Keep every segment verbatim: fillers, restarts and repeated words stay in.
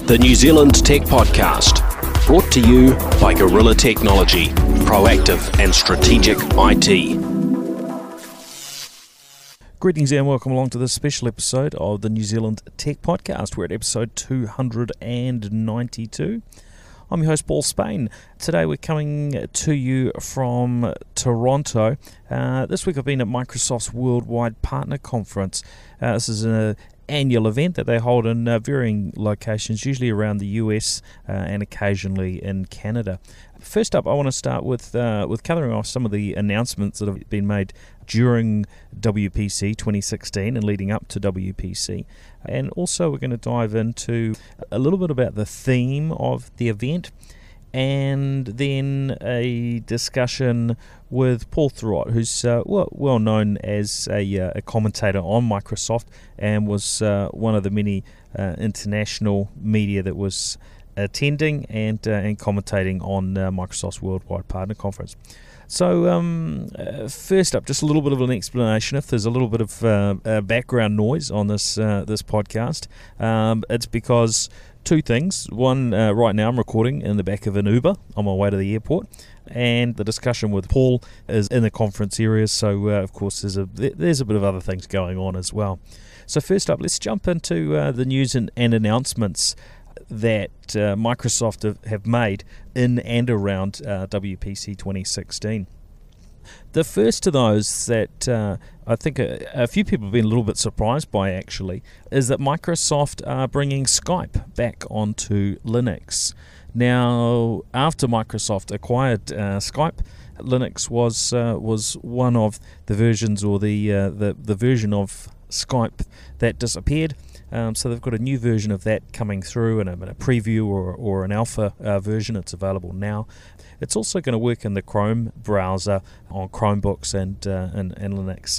the New Zealand Tech Podcast, brought to you by Gorilla Technology, proactive and strategic I T. Greetings and welcome along to this special episode of the New Zealand Tech Podcast. We're at episode two hundred ninety-two. I'm your host, Paul Spain. Today we're coming to you from Toronto. Uh, this week I've been at Microsoft's Worldwide Partner Conference. Uh, this is an annual event that they hold in uh, varying locations, usually around the U S uh, and occasionally in Canada. First up, I want to start with uh, with covering off some of the announcements that have been made during W P C twenty sixteen and leading up to W P C. And also we're going to dive into a little bit about the theme of the event, and then a discussion with Paul Thurrott, who's uh, well, well known as a, uh, a commentator on Microsoft and was uh, one of the many uh, international media that was attending and uh, and commentating on uh, Microsoft's Worldwide Partner Conference. So um, uh, first up, just a little bit of an explanation. If there's a little bit of uh, uh, background noise on this uh, this podcast, um, it's because two things. One, uh, right now I'm recording in the back of an Uber on my way to the airport, and the discussion with Paul is in the conference area. So uh, of course there's a there's a bit of other things going on as well. So first up, let's jump into uh, the news and, and announcements that uh, Microsoft have, have made in and around uh, W P C twenty sixteen. The first of those that uh, I think a, a few people have been a little bit surprised by actually is that Microsoft are bringing Skype back onto Linux. Now, after Microsoft acquired uh, Skype, Linux was uh, was one of the versions or the uh, the, the version of Skype that disappeared. Um, so they've got a new version of that coming through in a, in a preview or, or an alpha uh, version. It's available now. It's also going to work in the Chrome browser on Chromebooks and uh, and, and Linux.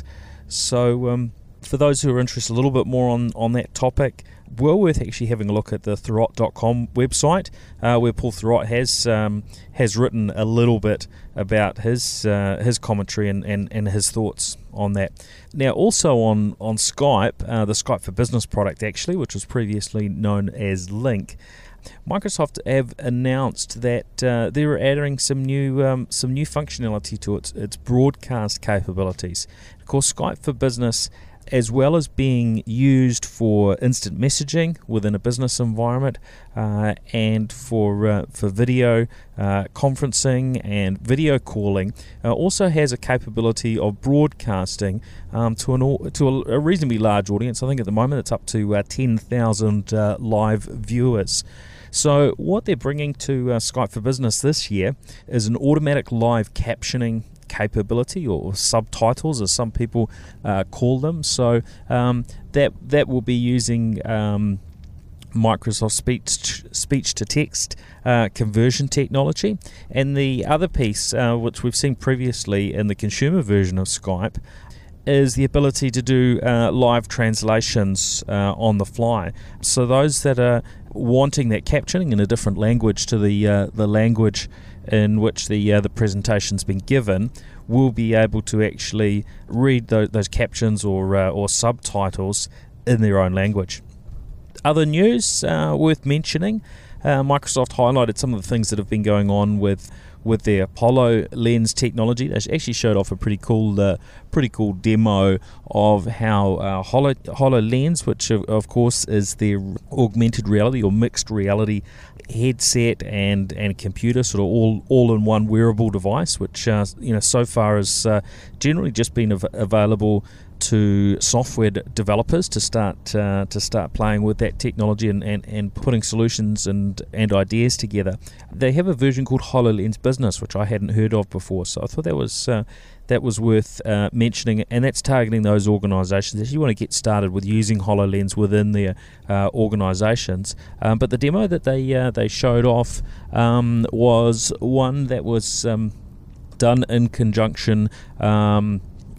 So um, for those who are interested a little bit more on, on that topic, well worth actually having a look at the Thurrott dot com website, uh, where Paul Thurrott has um, has written a little bit about his uh, his commentary and, and, and his thoughts on that. Now, also on on Skype, uh, the Skype for Business product actually, which was previously known as Link, Microsoft have announced that uh, they're adding some new um, some new functionality to its its broadcast capabilities. Of course, Skype for Business, as well as being used for instant messaging within a business environment uh, and for uh, for video uh, conferencing and video calling, uh, also has a capability of broadcasting um, to an to a, a reasonably large audience. I think at the moment it's up to uh, ten thousand uh, live viewers. So what they're bringing to uh, Skype for Business this year is an automatic live captioning capability, or subtitles as some people uh, call them. So um, that that will be using um, Microsoft speech speech to text uh, conversion technology. And the other piece, uh, which we've seen previously in the consumer version of Skype, is the ability to do uh, live translations uh, on the fly. So those that are wanting that captioning in a different language to the uh, the language in which the uh, the presentation's been given, will be able to actually read those, those captions or uh, or subtitles in their own language. Other news uh, worth mentioning: uh, Microsoft highlighted some of the things that have been going on with with their HoloLens technology. They actually showed off a pretty cool, uh, pretty cool demo of how uh, Holo, HoloLens, which of, of course is their augmented reality or mixed reality headset and and computer, sort of all all in one wearable device, which uh, you know so far has uh, generally just been av- available to software developers to start uh, to start playing with that technology and, and, and putting solutions and, and ideas together. They have a version called HoloLens Business, which I hadn't heard of before, so I thought that was uh, that was worth uh, mentioning, and that's targeting those organisations if you want to get started with using HoloLens within their uh, organisations. Um, but the demo that they uh, they showed off um, was one that was um, done in conjunction Um,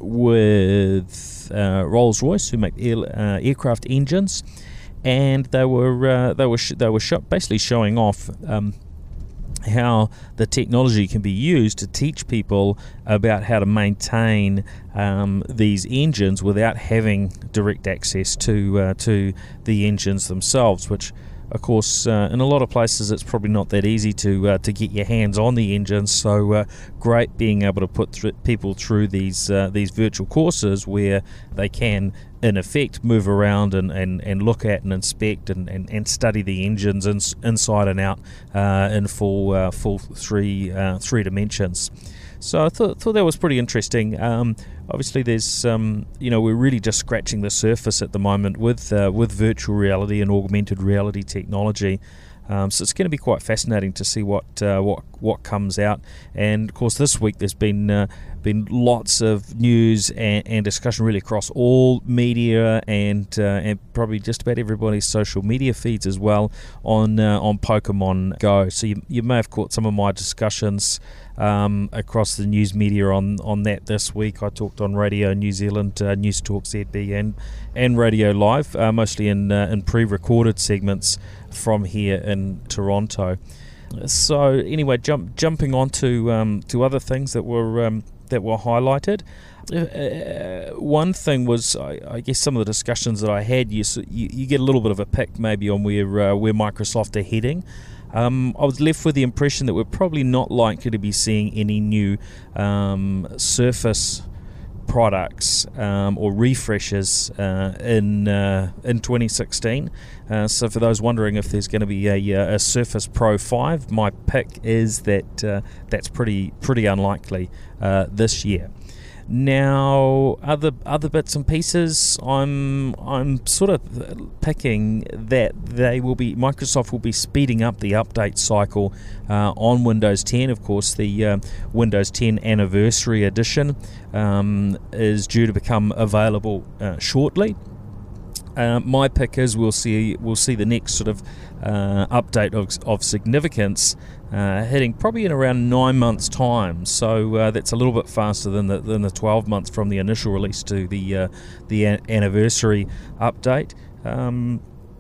with uh, Rolls-Royce, who make air, uh, aircraft engines, and they were uh, they were sh- they were sh- basically showing off um, how the technology can be used to teach people about how to maintain um, these engines without having direct access to uh, to the engines themselves, which of course, uh, in a lot of places it's probably not that easy to uh, to get your hands on the engines. So uh, great being able to put th- people through these uh, these virtual courses where they can, in effect, move around and, and, and look at and inspect and, and, and study the engines in, inside and out uh, in full uh, full three uh, three dimensions. So I thought thought that was pretty interesting. Um, obviously, there's um, you know we're really just scratching the surface at the moment with uh, with virtual reality and augmented reality technology. Um, so it's going to be quite fascinating to see what uh, what what comes out. And of course, this week there's been uh, been lots of news and, and discussion really across all media and uh, and probably just about everybody's social media feeds as well on uh, on Pokemon Go. So you you may have caught some of my discussions um, across the news media on, on that this week. I talked on Radio New Zealand, uh, News Talk Z B, and and Radio Live, uh, mostly in uh, in pre-recorded segments from here in Toronto. So anyway, jump, jumping on to um, to other things that were um, that were highlighted. Uh, one thing was, I, I guess, some of the discussions that I had. You you, you get a little bit of a pick maybe on where uh, where Microsoft are heading. Um, I was left with the impression that we're probably not likely to be seeing any new um, Surface products um, or refreshes uh, in uh, in twenty sixteen. Uh, so for those wondering if there's going to be a, a Surface Pro five, my pick is that uh, that's pretty pretty unlikely uh, this year. Now, other other bits and pieces, I'm I'm sort of picking that they will be Microsoft will be speeding up the update cycle uh, on Windows ten. Of course, the uh, Windows ten Anniversary Edition um, is due to become available uh, shortly. Uh, my pick is we'll see we'll see the next sort of uh, update of, of significance uh, hitting probably in around nine months' time. So uh, that's a little bit faster than the than the twelve months from the initial release to the uh, the a- anniversary update. Um,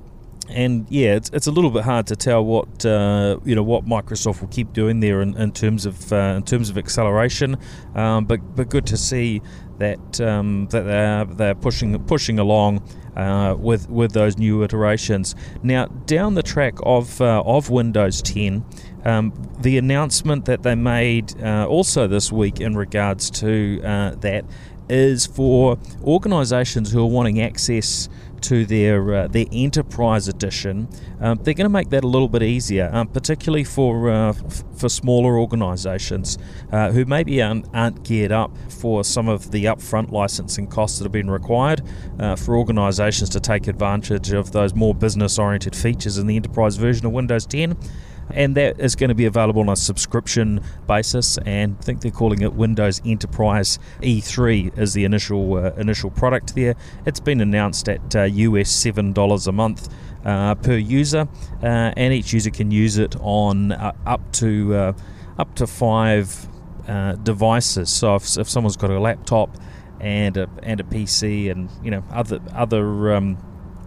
And yeah, it's it's a little bit hard to tell what uh, you know what Microsoft will keep doing there in, in terms of uh, in terms of acceleration, um, but but good to see that um, that they're they're pushing pushing along uh, with with those new iterations. Now down the track of uh, of Windows ten, um, the announcement that they made uh, also this week in regards to uh, that is for organisations who are wanting access to their uh, their enterprise edition. Um, they're going to make that a little bit easier, um, particularly for uh, f- for smaller organisations uh, who maybe aren't, aren't geared up for some of the upfront licensing costs that have been required uh, for organisations to take advantage of those more business-oriented features in the enterprise version of Windows ten. And that is going to be available on a subscription basis, and I think they're calling it Windows Enterprise E three is the initial uh, initial product there. It's been announced at uh, U S seven dollars a month uh, per user, uh, and each user can use it on uh, up to uh, up to five uh, devices. So if, if someone's got a laptop and a and a P C, and you know other other um,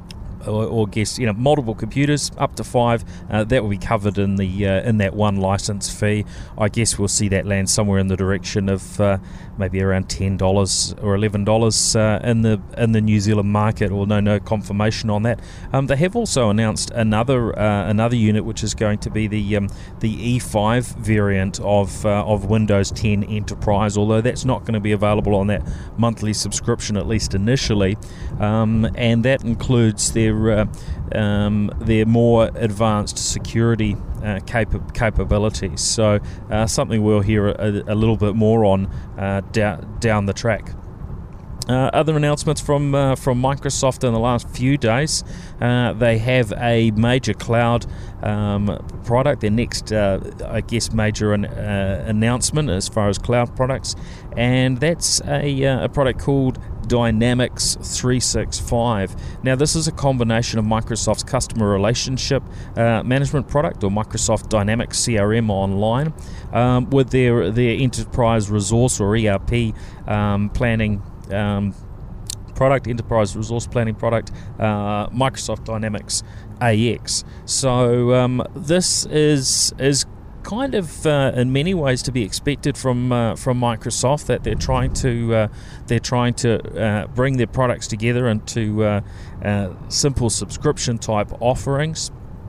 Or, or guess you know multiple computers up to five, uh, that will be covered in the uh, in that one license fee. I guess we'll see that land somewhere in the direction of uh, maybe around ten dollars or eleven dollars uh, in the in the New Zealand market. Or no no confirmation on that. Um, they have also announced another uh, another unit which is going to be the um, the E five variant of uh, of Windows ten Enterprise. Although that's not going to be available on that monthly subscription, at least initially, um, and that includes their Uh, um, their more advanced security uh, capa- capabilities. So uh, something we'll hear a, a little bit more on uh, down down the track. Uh, other announcements from uh, from Microsoft in the last few days. Uh, they have a major cloud um, product. Their next, uh, I guess, major an, uh, announcement as far as cloud products, and that's a, uh, a product called Dynamics three sixty-five. Now, this is a combination of Microsoft's customer relationship uh, management product, or Microsoft Dynamics C R M Online, um, with their their enterprise resource, or E R P um, planning um, product, enterprise resource planning product, uh, Microsoft Dynamics A X. So um, this is is kind of uh, in many ways to be expected from uh, from Microsoft, that they're trying to uh, they're trying to uh, bring their products together into uh, uh, simple subscription type offerings.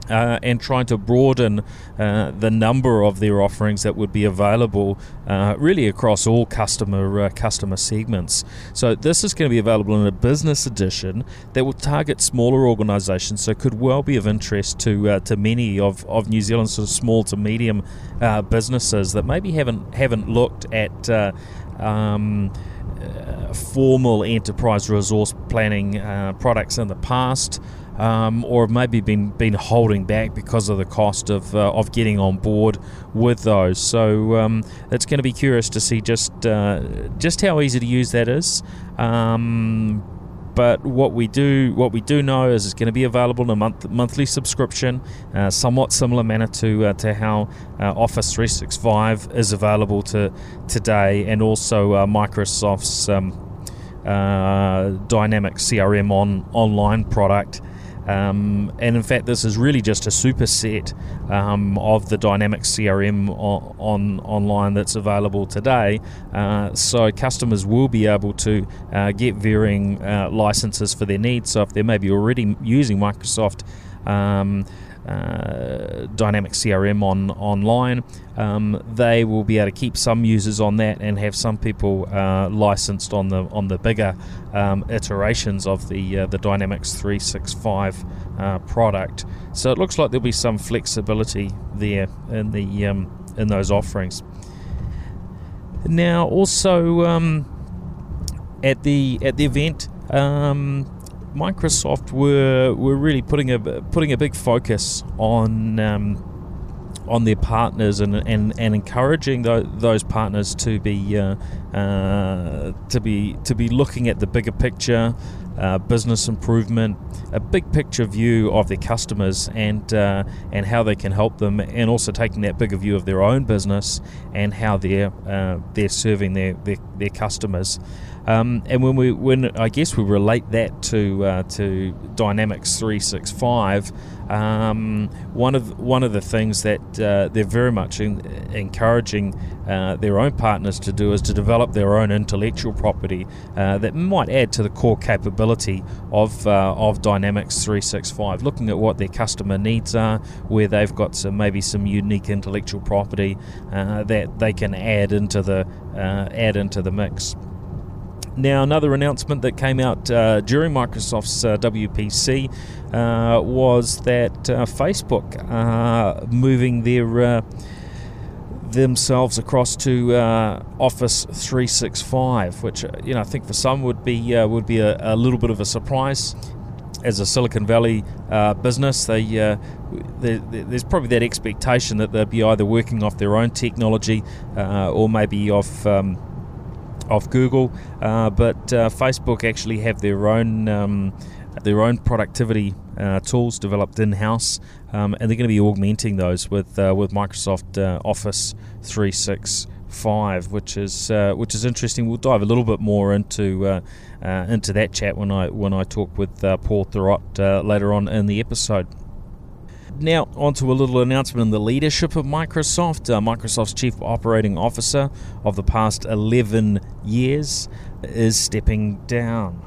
Uh, and trying to broaden uh, the number of their offerings that would be available uh, really across all customer uh, customer segments. So this is going to be available in a business edition that will target smaller organisations, so could well be of interest to uh, to many of, of New Zealand's sort of small to medium uh, businesses that maybe haven't haven't looked at uh, um, uh, formal enterprise resource planning uh, products in the past. Um, or maybe been been holding back because of the cost of uh, of getting on board with those. So um, it's going to be curious to see just uh, just how easy to use that is. Um, but what we do what we do know is it's going to be available in a month, monthly subscription, uh, somewhat similar manner to uh, to how uh, Office three sixty-five is available to today, and also uh, Microsoft's um, uh, Dynamics C R M on online product. Um, and in fact, this is really just a superset um, of the Dynamics C R M on, on online that's available today. Uh, so customers will be able to uh, get varying uh, licenses for their needs. So if they're maybe already using Microsoft um, uh, Dynamics C R M on online, um, they will be able to keep some users on that and have some people uh, licensed on the on the bigger um, iterations of the uh, the Dynamics three sixty-five uh, product. So it looks like there'll be some flexibility there in the um, in those offerings. Now, also um, at the at the event. Um, Microsoft were were really putting a putting a big focus on um, on their partners and and, and encouraging th- those partners to be uh, uh, to be to be looking at the bigger picture, uh, business improvement, a big picture view of their customers and uh, and how they can help them, and also taking that bigger view of their own business and how they're uh, they're serving their their, their customers. Um, and when we, when I guess we relate that to uh, to Dynamics three sixty-five, um, one of one of the things that uh, they're very much in, encouraging uh, their own partners to do is to develop their own intellectual property uh, that might add to the core capability of uh, of Dynamics three sixty-five. Looking at what their customer needs are, where they've got some maybe some unique intellectual property uh, that they can add into the uh, add into the mix. Now, another announcement that came out uh, during Microsoft's uh, W P C uh, was that uh, Facebook uh, moving their uh, themselves across to uh, Office three sixty-five, which uh, you know I think for some would be uh, would be a, a little bit of a surprise. As a Silicon Valley uh, business, they, uh, they, there's probably that expectation that they'll be either working off their own technology uh, or maybe off. Um, Of Google, uh, but uh, Facebook actually have their own um, their own productivity uh, tools developed in-house, um, and they're going to be augmenting those with uh, with Microsoft uh, Office three sixty-five, which is uh, which is interesting. We'll dive a little bit more into uh, uh, into that chat when I when I talk with uh, Paul Thurrott uh, later on in the episode. Now, on to a little announcement in the leadership of Microsoft. Uh, Microsoft's Chief Operating Officer of the past eleven years is stepping down.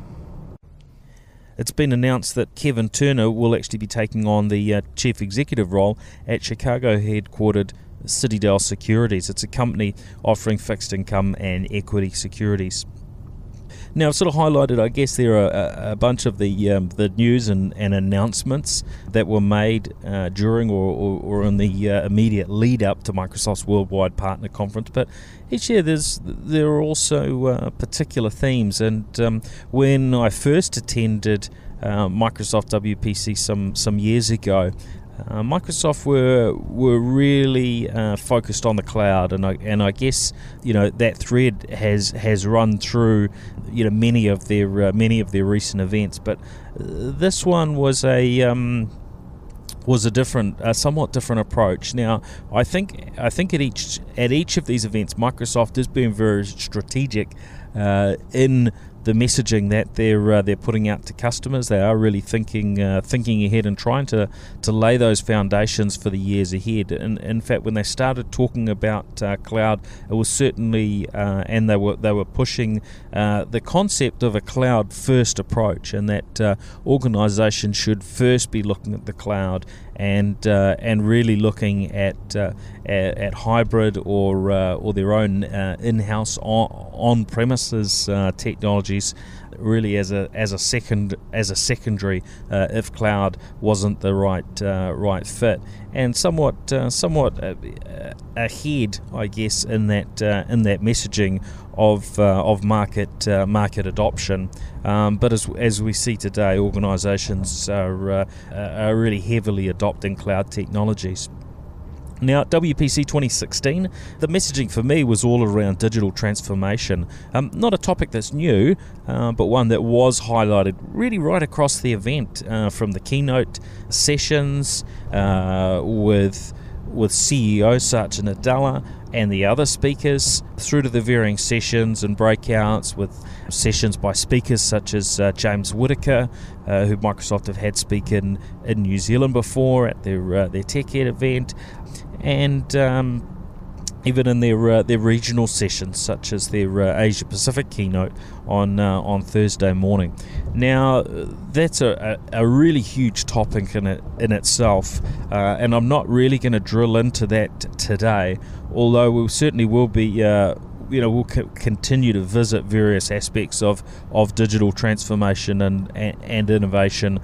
It's been announced that Kevin Turner will actually be taking on the uh, Chief Executive role at Chicago-headquartered Citadel Securities. It's a company offering fixed income and equity securities. Now, I've sort of highlighted, I guess, there are a, a bunch of the um, the news and, and announcements that were made uh, during or, or, or in the uh, immediate lead-up to Microsoft's Worldwide Partner Conference. But each year there's there are also uh, particular themes. And um, when I first attended uh, Microsoft W P C some, some years ago, Uh, Microsoft were were really uh, focused on the cloud, and I and I guess you know that thread has has run through you know many of their uh, many of their recent events. But uh, this one was a um, was a different, a somewhat different approach. Now, I think I think at each at each of these events, Microsoft is being very strategic uh, in the messaging that they're uh, they're putting out to customers. They are really thinking uh, thinking ahead and trying to, to lay those foundations for the years ahead. And in fact, when they started talking about uh, cloud, it was certainly uh, and they were they were pushing uh, the concept of a cloud first approach, and that uh, organizations should first be looking at the cloud and uh, and really looking at uh, at, at hybrid or uh, or their own uh, in-house on, on-premises uh, technologies, really as a as a second as a secondary uh, if cloud wasn't the right uh, right fit, and somewhat uh, somewhat uh, ahead, I guess, in that uh, in that messaging of uh, of market uh, market adoption. Um, but as as we see today, organisations are uh, are really heavily adopting cloud technologies. Now, at W P C twenty sixteen, the messaging for me was all around digital transformation. Um, not a topic that's new, uh, but one that was highlighted really right across the event, uh, from the keynote sessions uh, with with C E O Satya Nadella and the other speakers, through to the varying sessions and breakouts with sessions by speakers such as uh, James Whitaker, uh, who Microsoft have had speak in, in New Zealand before at their uh, their TechEd event, and um, even in their uh, their regional sessions, such as their uh, Asia Pacific keynote on uh, on Thursday morning. Now, that's a, a, a really huge topic in it in itself, uh, and I'm not really going to drill into that today. Although we certainly will be, uh, you know, we'll co- continue to visit various aspects of, of digital transformation and, and and innovation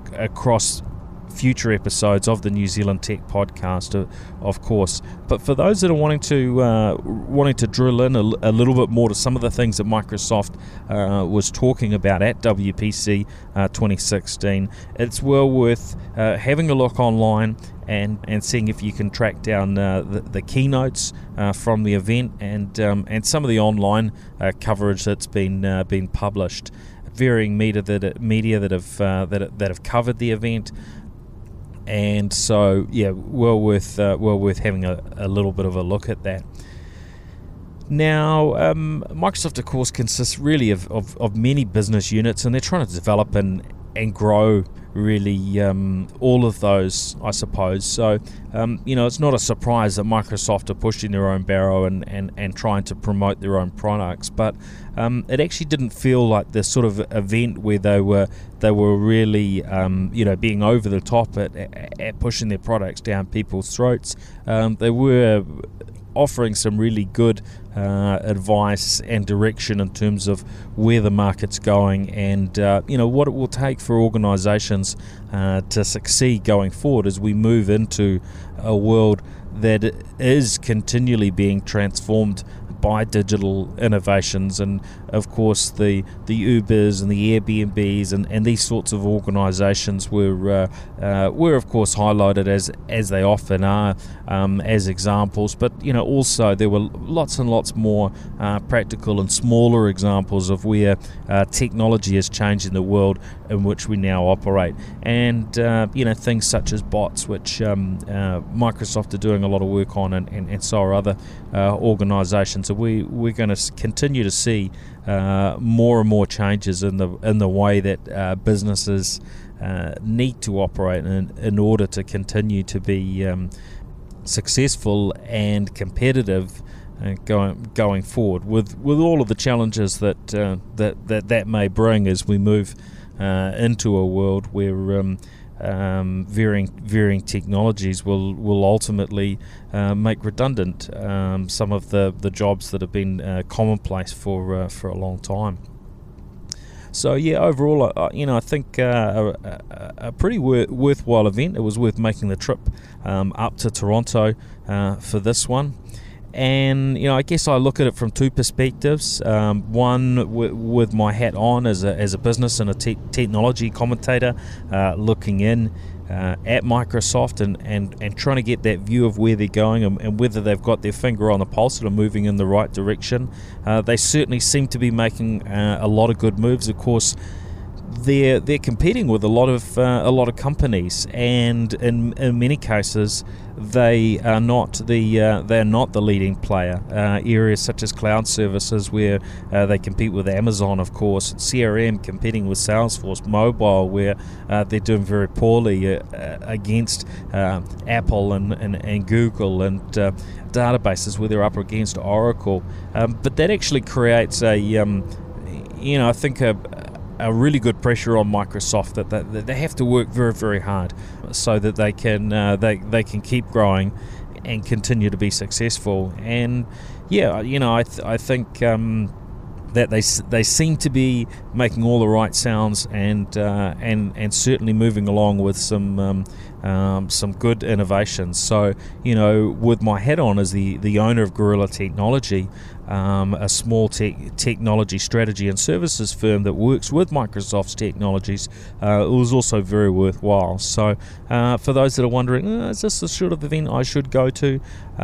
across future episodes of the New Zealand Tech Podcast, of, of course. But for those that are wanting to uh, wanting to drill in a, a little bit more to some of the things that Microsoft uh, was talking about at W P C uh, twenty sixteen, it's well worth uh, having a look online and, and seeing if you can track down uh, the, the keynotes uh, from the event and um, and some of the online uh, coverage that's been uh, been published. Varying media that media that have uh, that that have covered the event. And so, yeah, well worth uh, well worth having a, a little bit of a look at that. Now, um, Microsoft, of course, consists really of, of, of many business units, and they're trying to develop and, and grow really um, all of those, I suppose. So, um, you know, it's not a surprise that Microsoft are pushing their own barrow and, and, and trying to promote their own products, but um, it actually didn't feel like this sort of event where they were they were really um, you know being over the top at, at pushing their products down people's throats. Um, they were offering some really good uh, advice and direction in terms of where the market's going and uh, you know what it will take for organisations uh, to succeed going forward as we move into a world that is continually being transformed by digital innovations. And of course the the Ubers and the Airbnbs and, and these sorts of organisations were uh, uh, were of course highlighted as as they often are um, as examples, but you know also there were lots and lots more uh, practical and smaller examples of where uh, technology is changing the world in which we now operate, and uh, you know things such as bots, which um, uh, Microsoft are doing a lot of work on, and, and, and so are other uh, organisations. So we we're going to continue to see uh, more and more changes in the in the way that uh, businesses uh, need to operate in, in order to continue to be um, successful and competitive uh, going going forward, with with all of the challenges that uh, that, that that may bring as we move uh, into a world where um, Um, varying varying technologies will will ultimately uh, make redundant um, some of the, the jobs that have been uh, commonplace for uh, for a long time. So yeah, overall, uh, you know, I think uh, a, a pretty wor- worthwhile event. It was worth making the trip um, up to Toronto uh, for this one. And you know, I guess I look at it from two perspectives. Um, one, w- with my hat on as a as a business and a te- technology commentator, uh, looking in uh, at Microsoft and, and, and trying to get that view of where they're going and, and whether they've got their finger on the pulse and are moving in the right direction. Uh, they certainly seem to be making uh, a lot of good moves. Of course, they're they're competing with a lot of uh, a lot of companies, and in in many cases they are not the uh, they're not the leading player. Uh, areas such as cloud services, where uh, they compete with Amazon, of course, C R M competing with Salesforce, mobile, where uh, they're doing very poorly uh, against uh, Apple and, and, and Google, and uh, databases where they're up against Oracle. Um, but that actually creates a um, you know I think a a really good pressure on Microsoft that they, that they have to work very, very hard so that they can uh, they they can keep growing and continue to be successful. And yeah, you know, I th- I think um, that they they seem to be making all the right sounds, and uh, and and certainly moving along with some um, um, some good innovations. So, you know, with my hat on as the, the owner of Gorilla Technology, um, a small te- technology strategy and services firm that works with Microsoft's technologies, uh, it was also very worthwhile. So, uh, for those that are wondering, oh, is this the sort of event I should go to?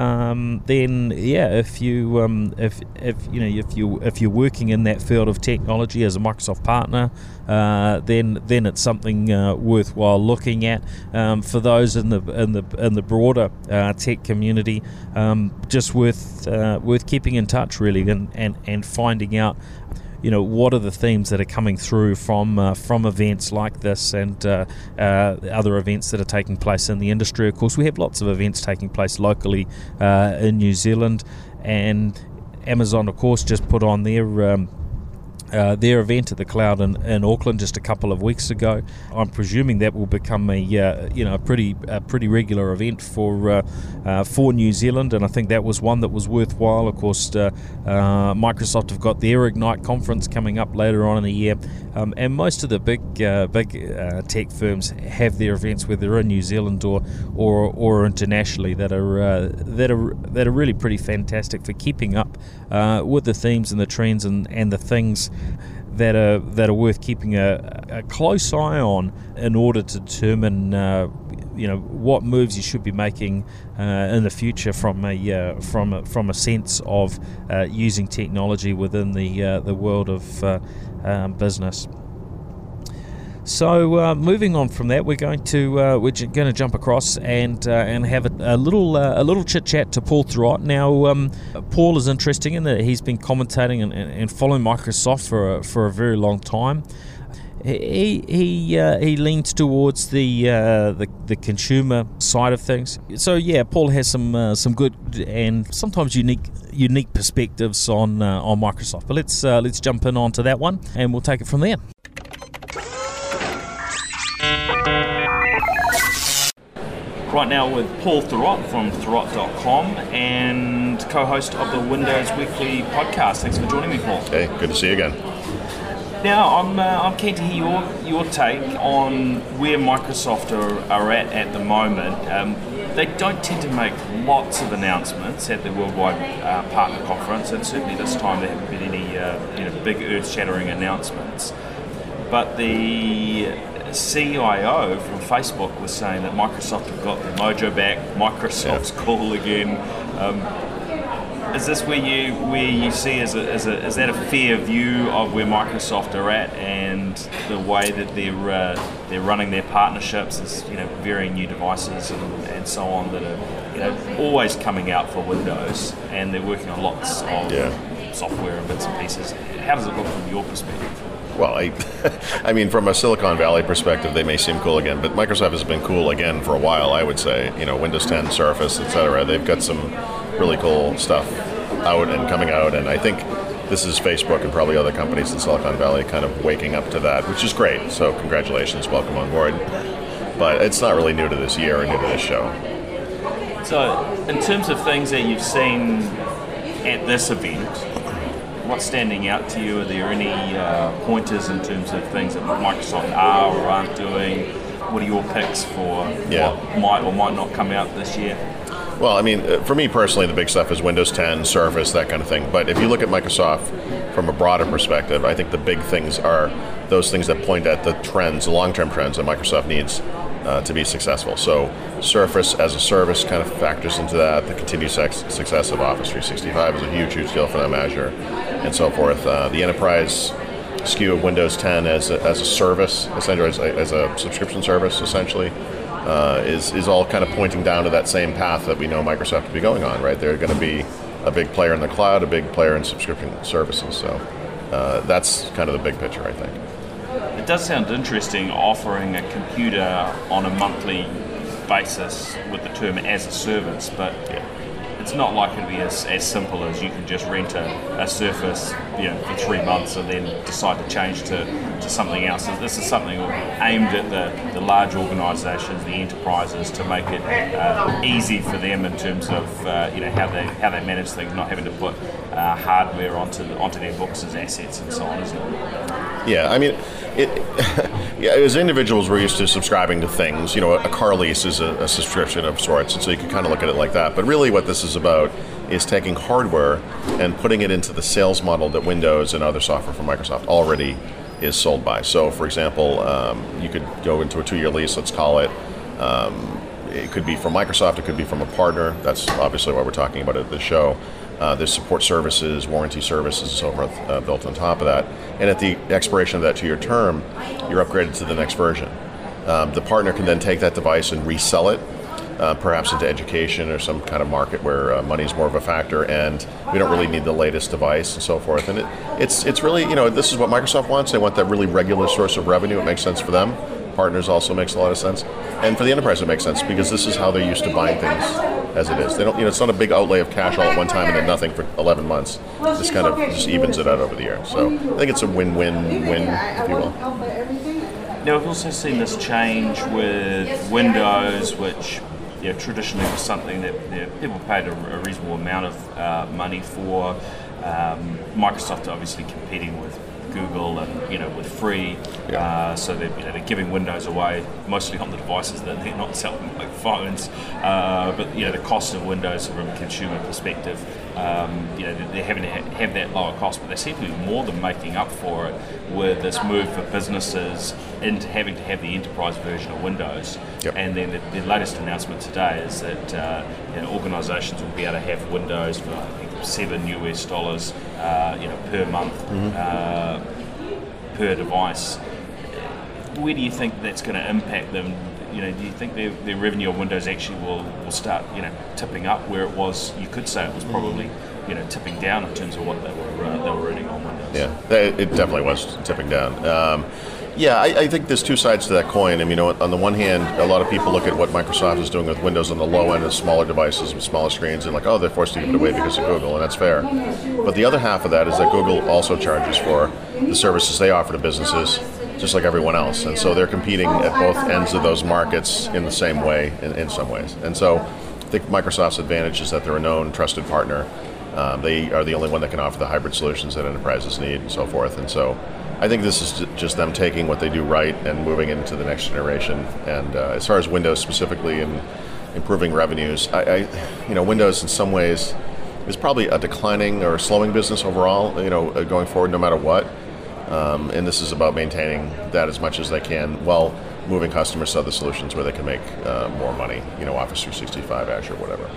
Um, then, yeah, if you um, if if you know if you if you're working in that field of technology as a Microsoft partner, uh, then then it's something uh, worthwhile looking at. Um, for those in the in the in the broader uh, tech community, um, just worth uh, worth keeping in touch really, and, and, and finding out, you know, what are the themes that are coming through from uh, from events like this, and uh, uh, other events that are taking place in the industry. Of course, we have lots of events taking place locally uh, in New Zealand, and Amazon, of course, just put on their um, Uh, their event at the Cloud in, in Auckland just a couple of weeks ago. I'm presuming that will become a uh, you know a pretty a pretty regular event for uh, uh, for New Zealand, and I think that was one that was worthwhile. Of course, uh, uh, Microsoft have got their Ignite conference coming up later on in the year, um, and most of the big uh, big uh, tech firms have their events, whether they're in New Zealand or or, or internationally, that are uh, that are that are really pretty fantastic for keeping up uh, with the themes and the trends and, and the things that are that are worth keeping a, a close eye on in order to determine uh, you know what moves you should be making uh, in the future from a uh, from a, from a sense of uh, using technology within the uh, the world of uh, um, business. So uh, moving on from that, we're going to uh, we're going to jump across and uh, and have a, a little uh, a little chit chat to Paul Thurrott. Now, um, Paul is interesting in that he's been commentating and, and following Microsoft for a, for a very long time. He he uh, he leans towards the, uh, the the consumer side of things. So yeah, Paul has some uh, some good and sometimes unique unique perspectives on uh, on Microsoft. But let's uh, let's jump in onto that one, and we'll take it from there. Right now with Paul Thurrott from Thurrott dot com and co-host of the Windows Weekly podcast. Thanks for joining me, Paul. Hey, good to see you again. Now, I'm uh, I'm keen to hear your, your take on where Microsoft are, are at at the moment. Um, they don't tend to make lots of announcements at the Worldwide uh, Partner Conference, and certainly this time there haven't been any uh, you know big earth-shattering announcements. But the C I O from Facebook was saying that Microsoft have got their mojo back. Microsoft's yeah. cool again. Um, is this where you where you see as a, as a is that a fair view of where Microsoft are at and the way that they're uh, they're running their partnerships? Is you know varying new devices and, and so on that are you know always coming out for Windows, and they're working on lots of yeah. software and bits and pieces. How does it look from your perspective? Well, I, I mean, from a Silicon Valley perspective, they may seem cool again, but Microsoft has been cool again for a while, I would say. You know, Windows ten, Surface, et cetera. They've got some really cool stuff out and coming out, and I think this is Facebook and probably other companies in Silicon Valley kind of waking up to that, which is great. So congratulations, welcome on board. But it's not really new to this year or new to this show. So, in terms of things that you've seen at this event, what's standing out to you? Are there any uh, pointers in terms of things that Microsoft are or aren't doing? What are your picks for yeah. what might or might not come out this year? Well, I mean, for me personally, the big stuff is Windows ten, Surface, that kind of thing. But if you look at Microsoft from a broader perspective, I think the big things are those things that point at the trends, the long-term trends that Microsoft needs uh, to be successful. So Surface as a service kind of factors into that. The continued sex- success of Office three sixty-five is a huge, huge deal for them, Azure, and so forth. Uh, the enterprise S K U of Windows ten as a, as a service, essentially as a, as a subscription service, essentially, uh, is is all kind of pointing down to that same path that we know Microsoft to be going on. Right, they're going to be a big player in the cloud, a big player in subscription services. So uh, that's kind of the big picture, I think. It does sound interesting offering a computer on a monthly basis with the term as a service, but Yeah. it's not likely to be as, as simple as you can just rent a, a Surface, you know, for three months and then decide to change to, to something else. This is something aimed at the, the large organisations, the enterprises, to make it uh, easy for them in terms of uh, you know how they how they manage things, not having to put uh, hardware onto onto their books as assets and so on, isn't it? Yeah, I mean, it, yeah, as individuals, we're used to subscribing to things. You know, a car lease is a, a subscription of sorts, and so you can kind of look at it like that. But really what this is about is taking hardware and putting it into the sales model that Windows and other software from Microsoft already is sold by. So, for example, um, you could go into a two-year lease, let's call it. Um, it could be from Microsoft, it could be from a partner. That's obviously what we're talking about at the show. Uh, there's support services, warranty services, and so forth uh, built on top of that. And at the expiration of that two-year term, you're upgraded to the next version. Um, the partner can then take that device and resell it, uh, perhaps into education or some kind of market where uh, money is more of a factor, and we don't really need the latest device and so forth. And it, it's it's really, you know, this is what Microsoft wants. They want that really regular source of revenue. It makes sense for them. Partners also makes a lot of sense. And for the enterprise, it makes sense because this is how they're used to buying things as it is. They don't, you know, it's not a big outlay of cash all at one time and then nothing for eleven months. This kind of just evens it out over the year. So I think it's a win-win-win, if you will. Now, we've also seen this change with Windows, which, you know, traditionally was something that, you know, people paid a, a reasonable amount of uh, money for. Um, Microsoft obviously competing with Google and, you know, with free, Yeah. uh, so they're, you know, they're giving Windows away mostly on the devices that they're not selling, like phones. Uh, but you know, the cost of Windows from a consumer perspective, um, you know, they're having to ha- have that lower cost, but they seem to be more than making up for it with this move for businesses into having to have the enterprise version of Windows. Yep. And then the, the latest announcement today is that uh, you know, organisations will be able to have Windows for, I think, seven U S dollars, uh, you know, per month, mm-hmm. uh, per device. Where do you think that's going to impact them? You know, do you think their, their revenue on Windows actually will, will start, you know, tipping up where it was? You could say it was probably, you know, tipping down in terms of what they were uh, they were earning on Windows. Yeah, it definitely was tipping down. Um, Yeah, I, I think there's two sides to that coin. I mean, you know, on the one hand, a lot of people look at what Microsoft is doing with Windows on the low end of smaller devices with smaller screens and like, oh, they're forced to give it away because of Google, and that's fair. But the other half of that is that Google also charges for the services they offer to businesses, just like everyone else. And so they're competing at both ends of those markets in the same way, in, in some ways. And so I think Microsoft's advantage is that they're a known, trusted partner. Um, they are the only one that can offer the hybrid solutions that enterprises need and so forth. And so I think this is just them taking what they do right and moving into the next generation. And uh, as far as Windows specifically and improving revenues, I, I, you know, Windows in some ways is probably a declining or slowing business overall, you know, going forward no matter what. Um, and this is about maintaining that as much as they can while moving customers to other solutions where they can make uh, more money, you know, Office three sixty-five, Azure, whatever.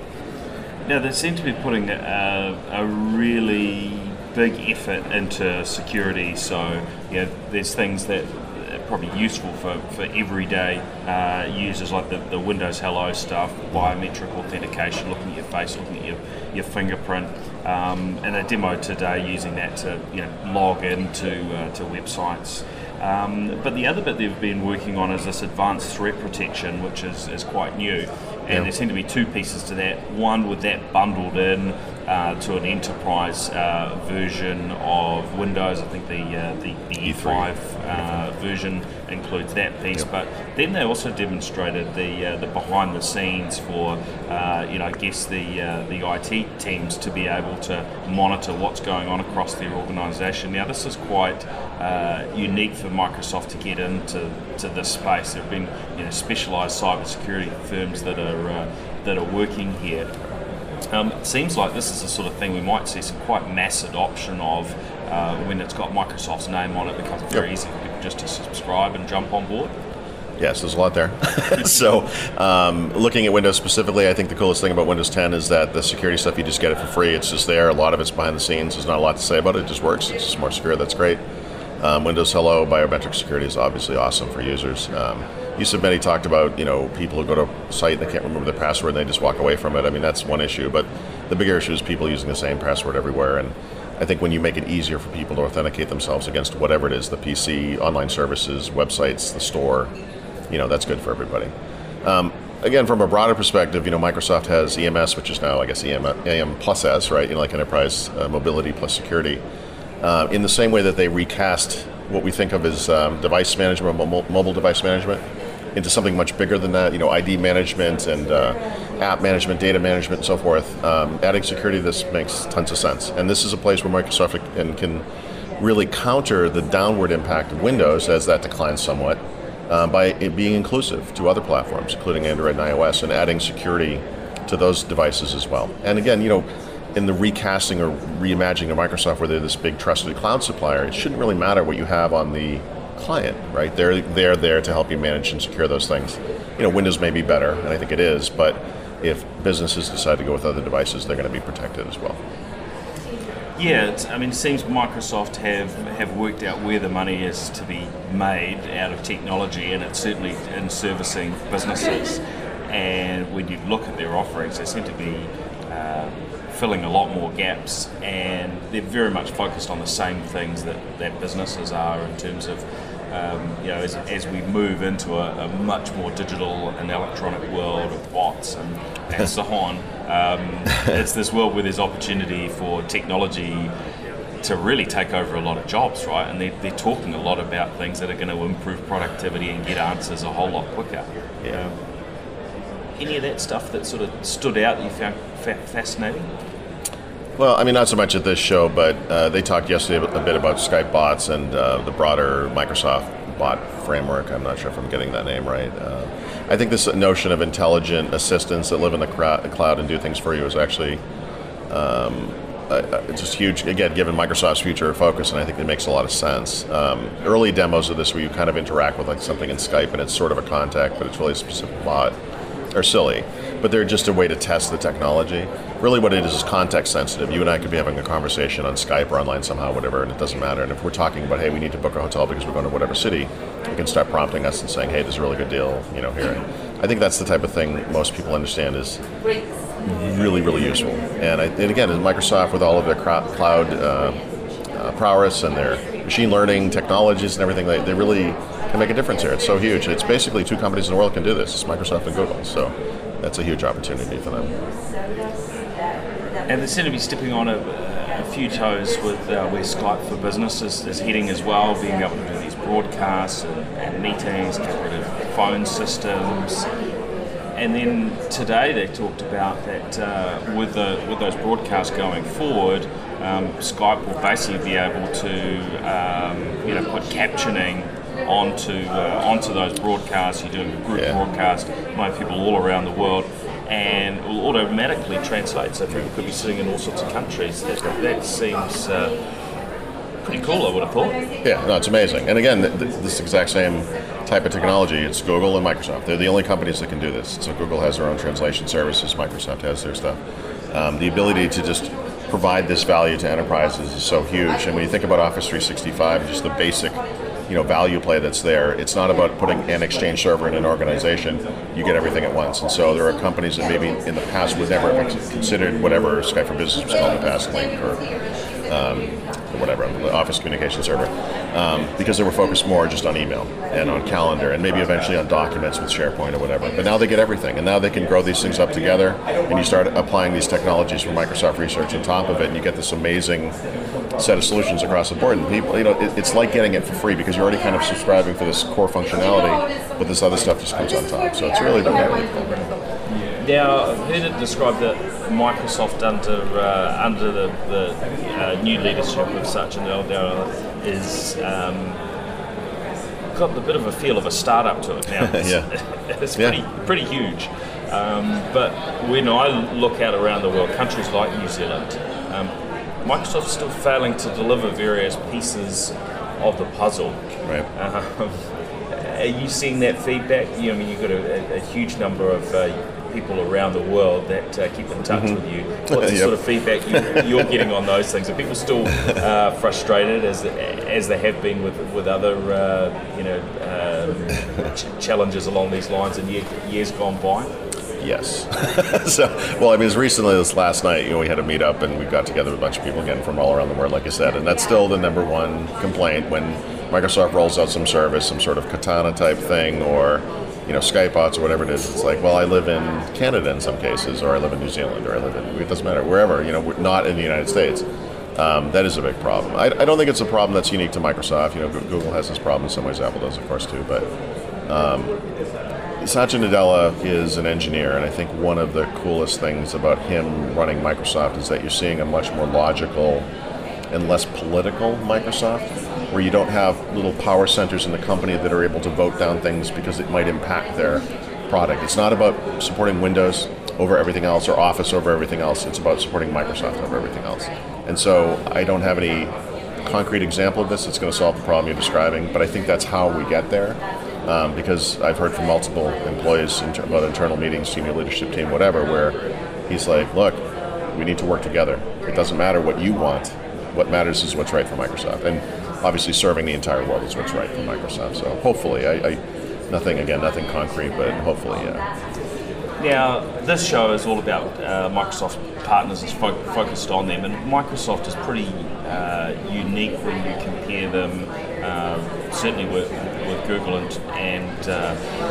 Now, they seem to be putting a, a really big effort into security, so you know, there's things that are probably useful for, for everyday uh, users, like the, the Windows Hello stuff, biometric authentication, looking at your face, looking at your, your fingerprint, um, and they demoed today using that to, you know, log into uh, to websites. Um, but the other bit they've been working on is this advanced threat protection, which is, is quite new. And yeah. There seem to be two pieces to that. One with that bundled in uh, to an enterprise uh, version of Windows. I think the uh, the, the E five uh, version includes that piece. Yep. But then they also demonstrated the uh, the behind the scenes for uh, you know I guess the uh, the I T teams to be able to monitor what's going on across their organisation. Now this is quite uh, unique for Microsoft to get into to this space. There have been you know specialised cybersecurity firms that are uh, that are working here. Um, it seems like this is the sort of thing we might see some quite mass adoption of uh, when it's got Microsoft's name on it. It becomes very yep. easy for people just to subscribe and jump on board. Yes, there's a lot there. So um, looking at Windows specifically, I think the coolest thing about Windows ten is that the security stuff, you just get it for free. It's just there. A lot of it's behind the scenes. There's not a lot to say about it. It just works. It's just more secure. That's great. Um, Windows Hello biometric security is obviously awesome for users. Um, Yusuf Mehdi talked about, you know, people who go to a site and they can't remember their password and they just walk away from it. I mean, that's one issue, but the bigger issue is people using the same password everywhere. And I think when you make it easier for people to authenticate themselves against whatever it is, the P C, online services, websites, the store, you know, that's good for everybody. Um, again, from a broader perspective, you know, Microsoft has E M S, which is now, I guess, E M, A M plus S, right? You know, like enterprise uh, mobility plus security. Uh, in the same way that they recast what we think of as um, device management, mobile, mobile device management, into something much bigger than that, you know, I D management and uh, app management, data management, and so forth. Um, adding security to this makes tons of sense. And this is a place where Microsoft can, can really counter the downward impact of Windows as that declines somewhat uh, by it being inclusive to other platforms, including Android and iOS, and adding security to those devices as well. And again, you know, in the recasting or reimagining of Microsoft, where they're this big trusted cloud supplier, it shouldn't really matter what you have on the client, right? They're they're there to help you manage and secure those things. You know, Windows may be better, and I think it is, but if businesses decide to go with other devices, they're going to be protected as well. Yeah, it's, I mean, it seems Microsoft have, have worked out where the money is to be made out of technology, and it's certainly in servicing businesses. And when you look at their offerings, they seem to be uh, filling a lot more gaps, and they're very much focused on the same things that, that businesses are in terms of, um, you know, as, as we move into a, a much more digital and electronic world of bots and, and so on. Um, it's this world where there's opportunity for technology to really take over a lot of jobs, right? And they're, they're talking a lot about things that are going to improve productivity and get answers a whole lot quicker. Yeah. Um, any of that stuff that sort of stood out that you found fa- fascinating? Well, I mean, not so much at this show, but uh, they talked yesterday a bit about Skype bots and uh, the broader Microsoft bot framework. I'm not sure if I'm getting that name right. Uh, I think this notion of intelligent assistants that live in the cloud and do things for you is actually um, uh, just huge, again, given Microsoft's future focus, and I think it makes a lot of sense. Um, early demos of this where you kind of interact with like something in Skype and it's sort of a contact, but it's really a specific bot, are silly, but they're just a way to test the technology. Really what it is is context sensitive. You and I could be having a conversation on Skype or online somehow, whatever, and it doesn't matter. And if we're talking about, hey, we need to book a hotel because we're going to whatever city, it can start prompting us and saying, hey, this is a really good deal, you know, here. I think that's the type of thing most people understand is really, really useful. And, I, and again, Microsoft, with all of their cloud uh, uh, prowess and their machine learning technologies and everything, they, they really can make a difference here. It's so huge. It's basically two companies in the world can do this. It's Microsoft and Google. So that's a huge opportunity for them. And they seem to be stepping on a, a few toes with uh, where Skype for Business is, is heading as well, being able to do these broadcasts and, and meetings, get rid of phone systems. And then today they talked about that uh, with the with those broadcasts going forward, um, Skype will basically be able to um, you know put captioning onto uh, onto those broadcasts. You're doing a group yeah. broadcast, might have people all around the world, and it will automatically translate. So people could be sitting in all sorts of countries. That, that seems uh, pretty cool, I would have thought. Yeah, no, it's amazing. And again, th- this exact same type of technology, it's Google and Microsoft. They're the only companies that can do this. So Google has their own translation services, Microsoft has their stuff. Um, the ability to just provide this value to enterprises is so huge. And when you think about Office three sixty-five, just the basic you know, value play that's there. It's not about putting an Exchange server in an organization. You get everything at once. And so there are companies that maybe in the past would never have considered whatever Skype for Business was called in the past, Link or, um, or whatever, the Office communication server, um, because they were focused more just on email and on calendar and maybe eventually on documents with SharePoint or whatever. But now they get everything, and now they can grow these things up together, and you start applying these technologies from Microsoft Research on top of it, and you get this amazing set of solutions across the board. And people, you know, it, it's like getting it for free because you're already kind of subscribing for this core functionality, but this other stuff just comes on top. So it's really, really cool. Now, I've heard it described that Microsoft under uh, under the, the uh, new leadership of Satya Nadella is um, got a bit of a feel of a startup to it now. It's, yeah. it's pretty yeah. pretty huge. Um, but when I look out around the world, countries like New Zealand, um, Microsoft's still failing to deliver various pieces of the puzzle. Right. Um, are you seeing that feedback? You, I mean, you've got a, a huge number of uh, people around the world that uh, keep in touch Mm-hmm. with you. What's the Yep. sort of feedback you, you're getting on those things? Are people still uh, frustrated as as they have been with with other uh, you know um, ch- challenges along these lines in year, years gone by? Yes. So, well, I mean, as recently as last night, you know, we had a meetup and we got together with a bunch of people again from all around the world, like I said, and that's still the number one complaint when Microsoft rolls out some service, some sort of Katana type thing, or you know, Skype bots or whatever it is. It's like, well, I live in Canada in some cases, or I live in New Zealand, or I live in, it doesn't matter, wherever, you know, we're not in the United States. Um, that is a big problem. I, I don't think it's a problem that's unique to Microsoft. You know, Google has this problem in some ways, Apple does, of course, too, but um, Satya Nadella is an engineer, and I think one of the coolest things about him running Microsoft is that you're seeing a much more logical and less political Microsoft, where you don't have little power centers in the company that are able to vote down things because it might impact their product. It's not about supporting Windows over everything else or Office over everything else. It's about supporting Microsoft over everything else. And so I don't have any concrete example of this that's going to solve the problem you're describing, but I think that's how we get there. Um, because I've heard from multiple employees inter- about internal meetings, senior leadership team, whatever, where he's like, look, we need to work together. It doesn't matter what you want. What matters is what's right for Microsoft. And obviously serving the entire world is what's right for Microsoft. So hopefully, I, I nothing, again, nothing concrete, but hopefully, yeah. Now, this show is all about uh, Microsoft partners, is fo- focused on them, and Microsoft is pretty uh, unique when you compare them, uh, certainly with, with Google and, and uh,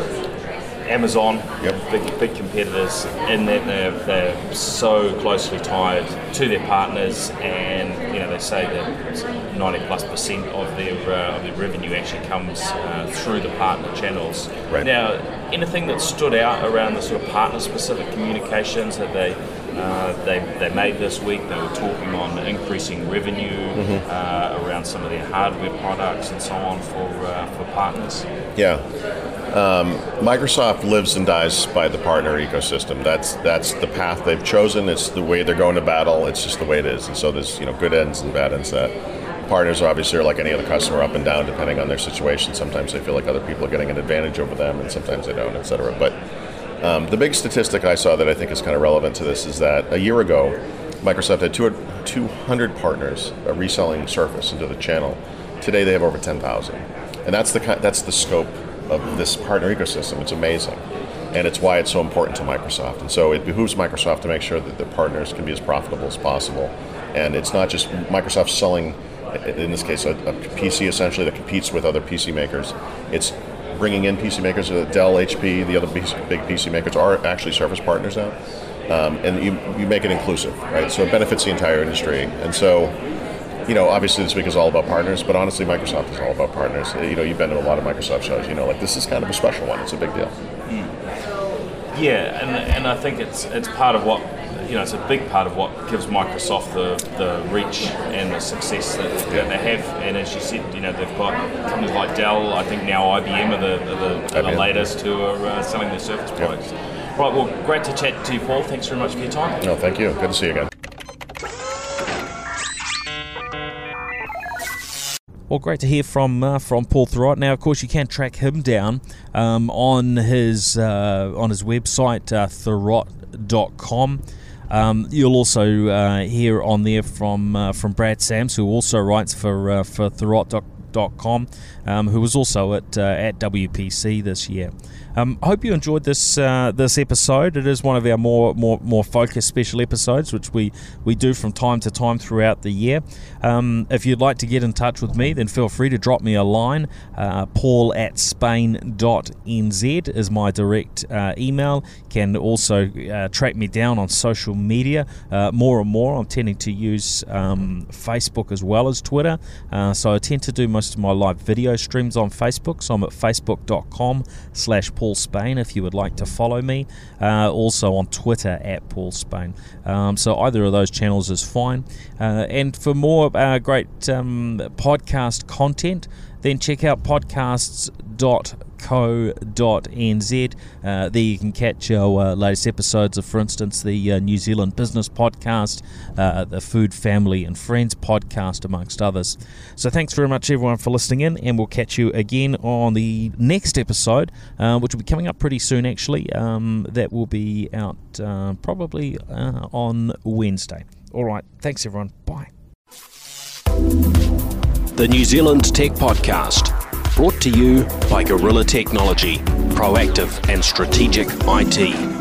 Amazon, Yep. big, big competitors, in that they're, they're so closely tied to their partners, and you know they say that ninety plus percent of their uh, of their revenue actually comes uh, through the partner channels. Right. Now, anything that stood out around the sort of partner-specific communications that they uh, they they made this week? They were talking on increasing revenue Mm-hmm. uh, around some of their hardware products and so on for uh, for partners. Yeah. Um, Microsoft lives and dies by the partner ecosystem. That's that's the path they've chosen. It's the way they're going to battle. It's just the way it is. And so there's you know good ends and bad ends. That partners obviously are like any other customer, up and down depending on their situation. Sometimes they feel like other people are getting an advantage over them, and sometimes they don't, et cetera. But um, the big statistic I saw that I think is kind of relevant to this is that a year ago, Microsoft had two hundred partners uh, reselling Surface into the channel. Today they have over ten thousand, and that's the ki- that's the scope of this partner ecosystem. It's amazing, and it's why it's so important to Microsoft. And so it behooves Microsoft to make sure that their partners can be as profitable as possible. And it's not just Microsoft selling, in this case, a, a P C essentially that competes with other P C makers. It's bringing in P C makers, uh, Dell, H P, the other big P C makers are actually Surface partners now. Um, and you, you make it inclusive, right? So it benefits the entire industry. And so, you know, obviously this week is all about partners, but honestly, Microsoft is all about partners. You know, you've been to a lot of Microsoft shows. You know, like this is kind of a special one. It's a big deal. Mm. Yeah, and and I think it's it's part of what you know. It's a big part of what gives Microsoft the, the reach and the success that, that they have. And as you said, you know, they've got companies like Dell. I think now I B M are the are the, are the latest who are uh, selling their Surface products. Yep. Right. Well, great to chat to you, Paul. Thanks very much for your time. No, thank you. Good to see you again. Well, great to hear from uh, from Paul Thurrott. Now, of course, you can track him down um, on his uh, on his website, uh, thurrott dot com. Um, you'll also uh, hear on there from uh, from Brad Sams, who also writes for uh, for thurrott dot com, um, who was also at uh, at W P C this year. Um, I hope you enjoyed this uh, this episode. It is one of our more more more focused special episodes, which we, we do from time to time throughout the year. Um, if you'd like to get in touch with me, then feel free to drop me a line. Uh, paul at spain dot n z is my direct uh, email. You can also uh, track me down on social media uh, more and more. I'm tending to use um, Facebook as well as Twitter. Uh, so I tend to do most of my live video streams on Facebook. So I'm at facebook dot com slash Paul Spain if you would like to follow me. Uh, also on Twitter at Paul Spain. Um, so either of those channels is fine. Uh, and for more uh, great um, podcast content, then check out podcasts dot co dot n z. Uh, there you can catch our uh, latest episodes of, for instance, the uh, New Zealand Business Podcast, uh, the Food, Family and Friends Podcast, amongst others. So thanks very much, everyone, for listening in, and we'll catch you again on the next episode, uh, which will be coming up pretty soon, actually. Um, that will be out uh, probably uh, on Wednesday. All right, thanks, everyone. Bye. The New Zealand Tech Podcast, brought to you by Gorilla Technology, proactive and strategic I T.